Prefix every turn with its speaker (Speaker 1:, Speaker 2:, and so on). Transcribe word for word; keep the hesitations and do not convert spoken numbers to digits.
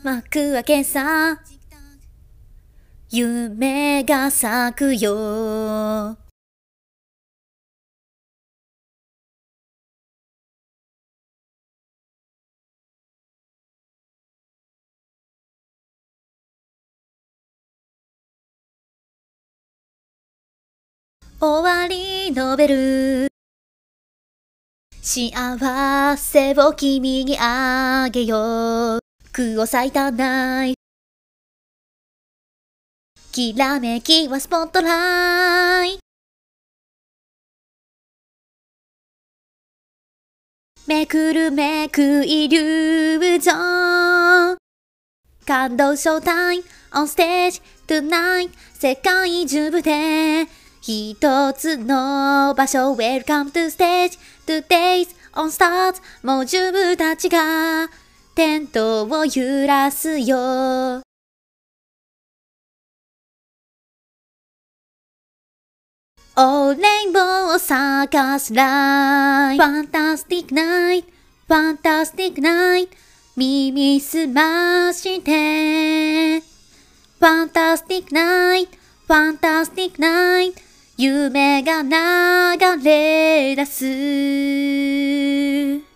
Speaker 1: 幕開けさ、夢が咲くよ。終わりのベル、幸せを君にあげよう。句を咲いたナイフ、きらめきはスポットライト。めくるめくイリュージョン、感動ショータイム on stage tonight。 世界中で一つの場所 Welcome to stage today's on start。 もう十分たちがテントを揺らすよ。オーレインボーを探すライト。 Fantastic night Fantastic night。 耳すまして Fantastic night Fantastic night。 夢が流れ出す。